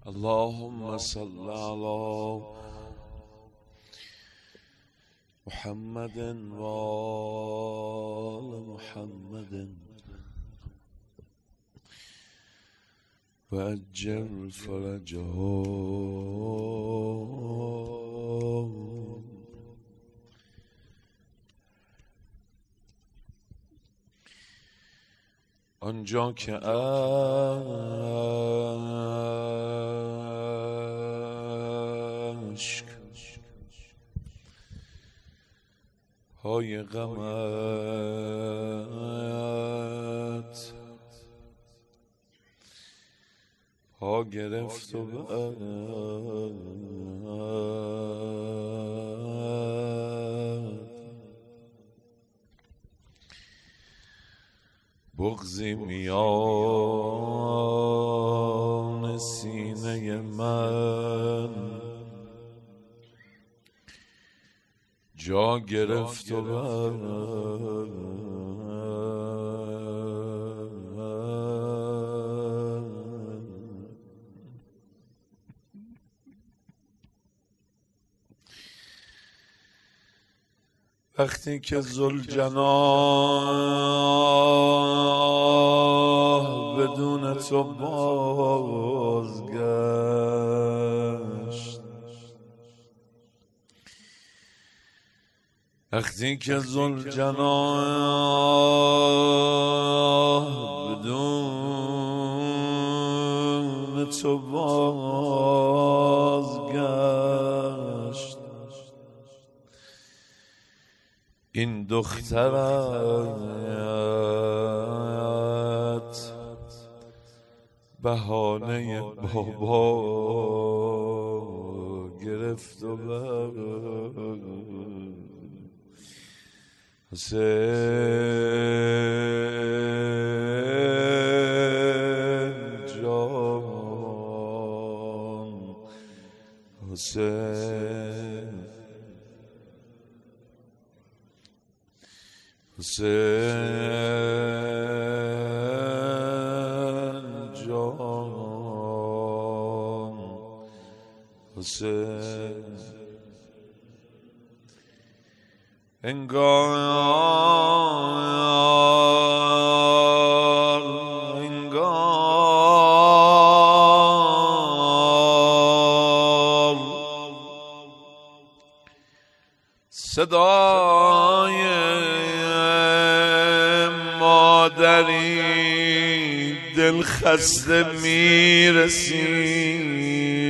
اللهم صل على محمد وآل محمد وعجل فرجهم. آنجا که اشک های غمت پا گرفت و بغضی میان سینه من جا گرفت و وقتی که ذوالجناح بدون تو بازگشت، وقتی که ذوالجناح بدون تو بازگشت، این دخترت بهانه بابا گرفت و حسین جان، حسین حسین جان، حسین. انگار صدای مادری دل خسته میرسی،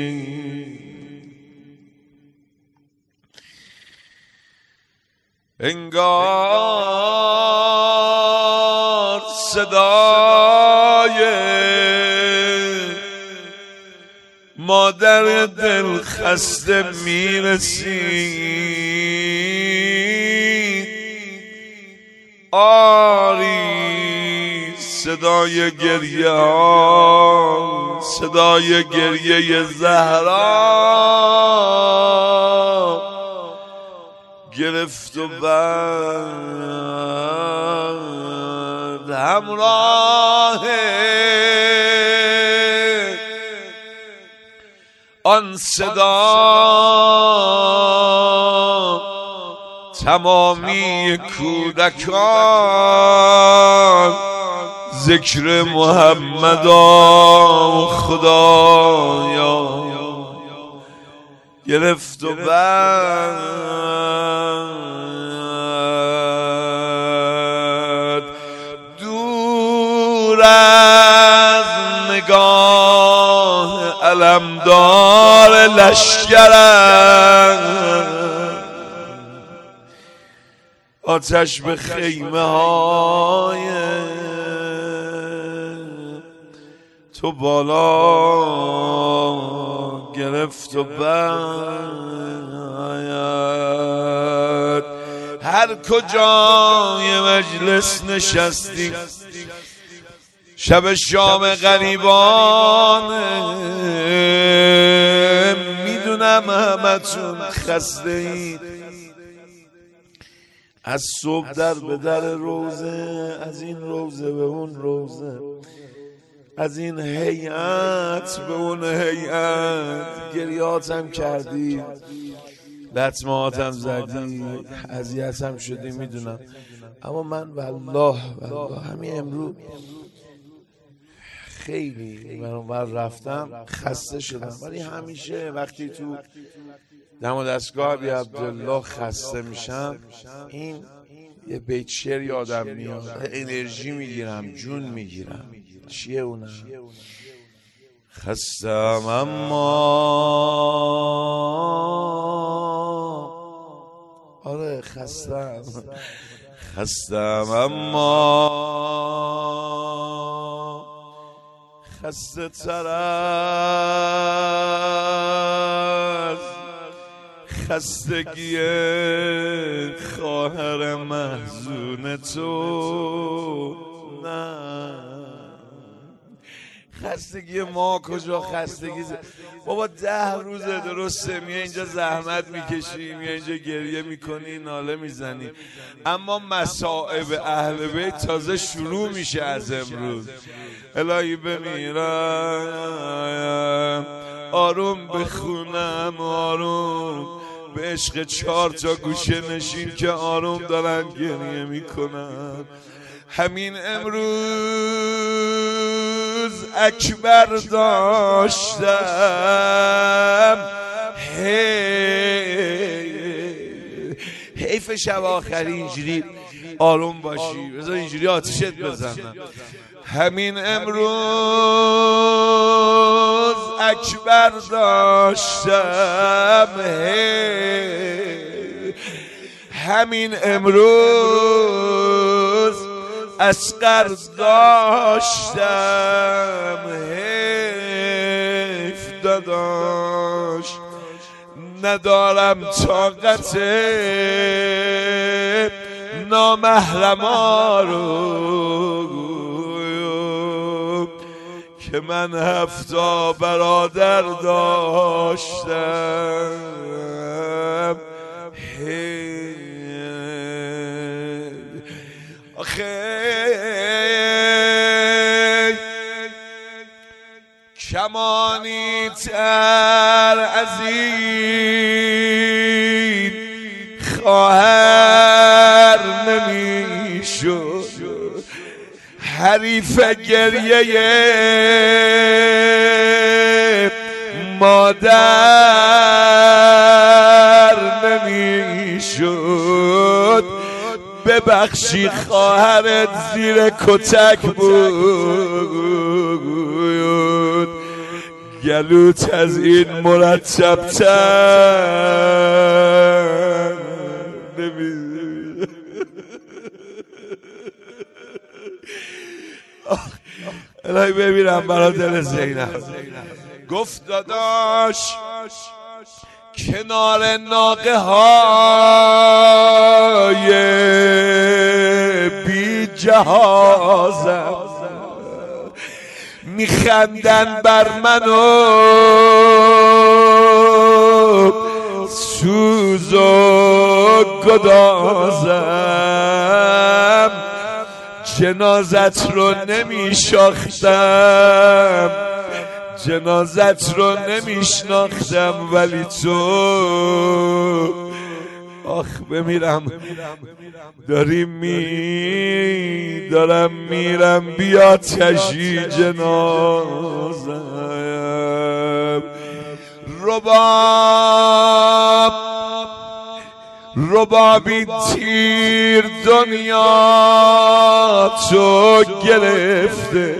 انگار صدای مادر دل خسته میرسی. آری صدای گریه ها، صدای گریه زهرا گرفت و بعد همراه آن صدا تمامی کودکان ذکر محمدا خدایا گرفت و بعد دور از نگاه علمدار لشکرم آتش به خیمه های تو بالا گرفت و بعد هر کجای مجلس نشستی شب شام غریبان میدونم همتون خسته اید، از صبح در به در روزه، از این روزه به اون روزه، از این هیئت به اون هیئت، گریاتم کردی، لطماتم زدی، اذیتم شدی میدونم، اما من والله همین امروز خیلی من رفتم خسته شدم. ولی همیشه وقتی تو دم و دستگاه ابی عبدالله خسته میشم این یه بیت شعر یادم میاد، انرژی میگیرم، جون میگیرم. چیه اونم؟ خستم اما آره خستم اما خسته تر از خستگی خواهر محزون تو. نه خستگی ما کجا خستگی بابا 10 روزه درسته میای اینجا زحمت میکشی، میای اینجا گریه میکنی، ناله میزنی، اما مصائب اهل بیت تازه شروع میشه از امروز. الهی بمیرم آروم بخونم، آروم به عشق 4 تا گوشه نشین که آروم دارن گریه میکنن. همین امروز اکبر داشتم، حیف شب آخری اینجوری آروم باشی، بذار اینجوری آتیشت بزنم. همین امروز اکبر داشتم، همین امروز اصغر داشتم، حیف داداش ندارم طاقت نامحرما رو که من 7 برادر داشتم. آخه کمانی تر از این خواهر نمیشد، حریف گریه مادر نمیشد. ببخشی خواهرت زیر کتک بود، گلوت از این مرتب تر نمیشه. الهی ببینم برا دل زینب. گفت داداش کنار ناقه های بی جهازم میخندن بر منو سوز و گدازم، جنازت رو نمیشاختم، جنازت رو نمیشناختم، ولی تو آخ بمیرم دارم میرم بیا تشی جنازم. ربابی تیر دنیا تو گرفته،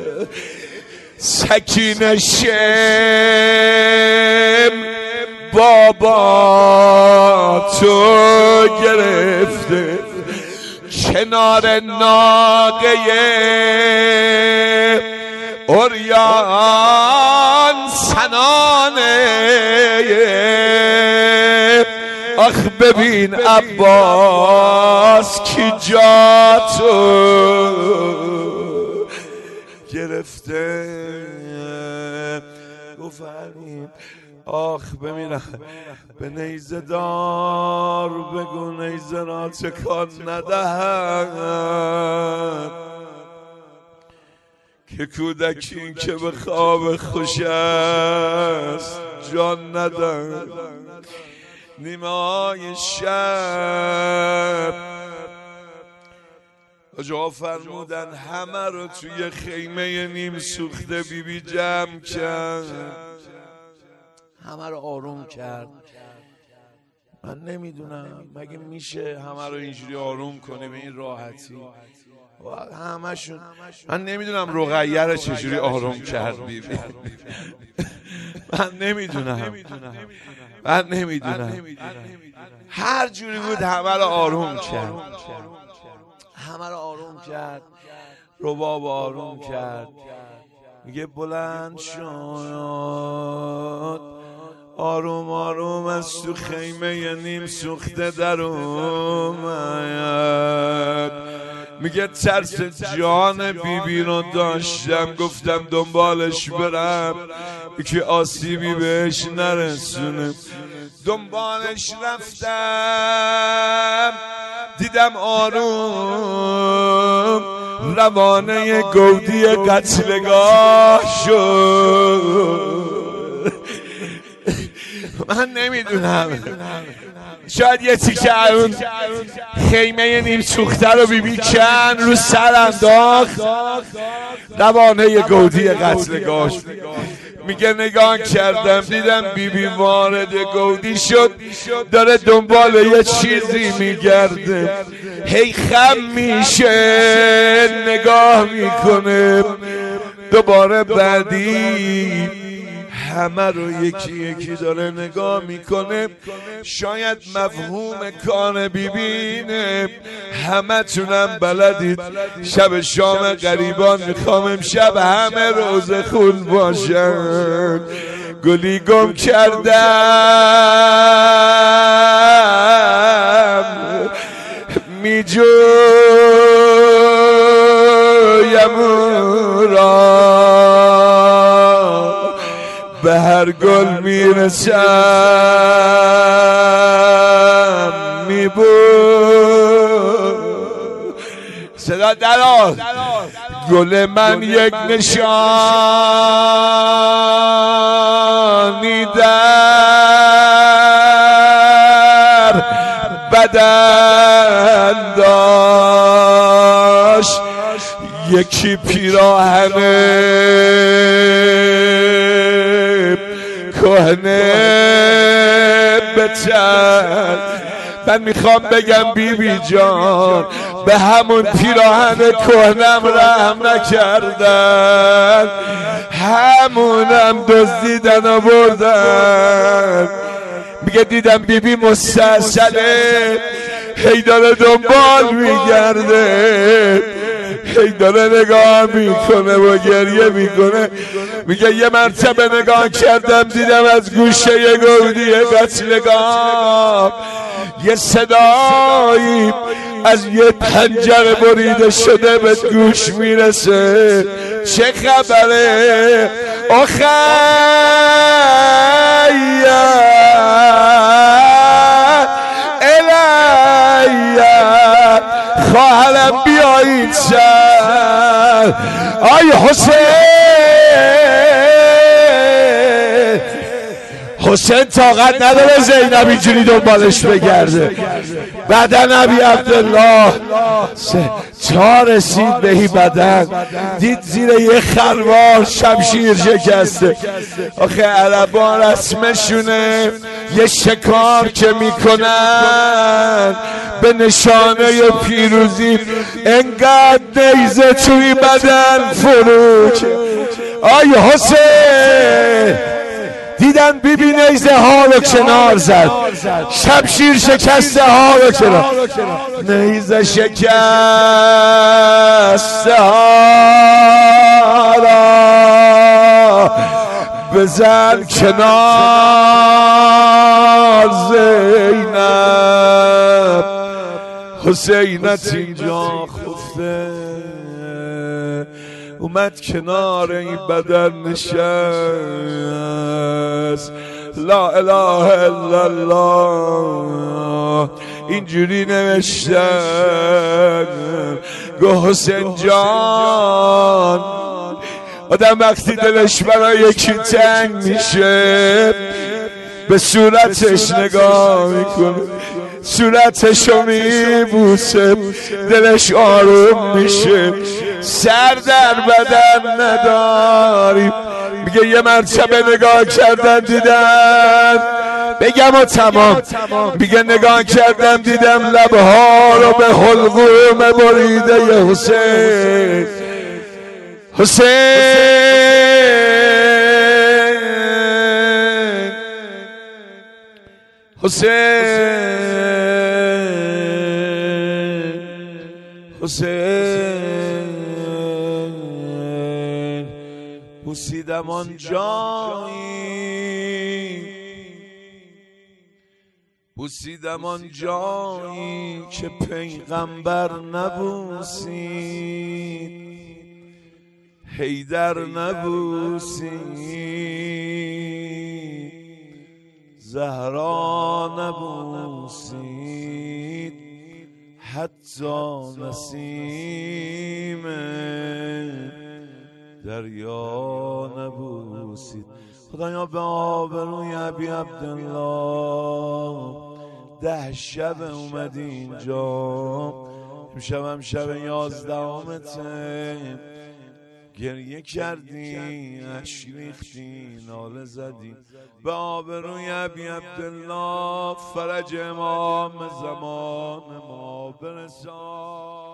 سکینه شم بابا تو گرفته، کنار ناقه اوریان سنانه. آخ ببین عباس کی جا تو گرفته. گفتم آخ بمیرم، به نیزه دار بگو نیزه را تکان ندهد که کودکی که به خواب خوش است جان ندن، نیمه های شب آجا فرمودن همه رو توی خیمه نیم سوخته بیبی جمع کرد، همه رو آروم کرد. من نمیدونم مگه میشه همه رو اینجوری آروم کنه به این راحتی؟ همشون من نمیدونم رقیه رو چجوری آروم کرد بیبی. من نمیدونم هر جوری بود همه رو آروم کرد، همه رو آروم کرد. رباب آروم کرد، میگه بلند شد، آروم آروم از تو خیمه نیم سوخته در اومد. میگه ترس جان بیبی رو داشتم، گفتم دنبالش برم که آسیبی بهش نرسونه. دنبالش رفتم، دیدم آروم روانه گودی قتلگاه شد. من نمیدونم، شاید یه تیکه اون خیمه نیم سوخته رو بیبی کن رو سر انداخت، روانه گودی قتلگاه شد. میگه نگاه کردم دیدم بیبی وارد گودی شد، داره دنبال یه چیزی میگرده، هی خم میشه نگاه میکنه. دوباره بعدی همه رو یکی یکی داره نگاه میکنه. شاید مفهوم کار بیبینه. همه تونم بلدید شب شام غریبان میخوام امشب همه روزه خون باشن. گلی گم کردم میجویم را، به هر گل میرسم میبود. صدا درار گل من یک نشانی در بدن داشت، یکی پیراهن کهنه بتن. من میخوام بگم بیبی جان به همون پیراهن کهنم رحم نکردن، همونم دزدیدن و بردن. میگه دیدم بیبی مستحصله، هی داره دنبال میگرده، هی داره نگاه میکنه و گریه میکنه. میگه یه مرتبه نگاه کردم دیدم از گوشه گودی قتلگاه یه صدایی از یه پنجره بریده شده به گوش میرسه. چه خبره؟ آخه خواهرم بیایید سر. آی حسین طاقت نداره زینب اینجوری دنبالش بگرده. بعدا نبی عبدالله تا رسید بهی بدن دید زیر یه خروار شمشیر شکسته. آخه عربان رسمشونه یه شکار که میکنن به نشانه پیروزی انقدر نیزه توی بدن فروک. آی حسین دیدن بیبی نیزه ها رو کنار زد، شمشیر شکسته ها رو کنار، نیزه شکسته ها را بزن کنار زینب. حسینت اینجا خفته اومد کنار این بدن نشست. لا اله الا الله اینجوری نوشتن. گو حسین جان آدم وقتی دلش برای یکی تنگ میشه به صورتش نگاه میکنه، صورتشو میبوسه، دلش آروم میشه. سر در بدن نداری. میگه یه مرتبه نگاه کردم دیدم، بگم و تمام، میگه نگاه کردم دیدم لبها رو به حلقوم بریده ی حسین. حسین بوسیدم آن جایی، بوسیدم آن جایی که پیغمبر نبوسید، حیدر نبوسید، زهرا نبوسید، حتی نسیم دریا نبوسید. خدایا به آبروی ابی عبدالله 10 شب اومدی اینجا، امشب هم شب 11مته، گریه کردی، اشک ریختی، ناله زدی. به آبروی ابی عبدالله فرج امام زمان ما برسان.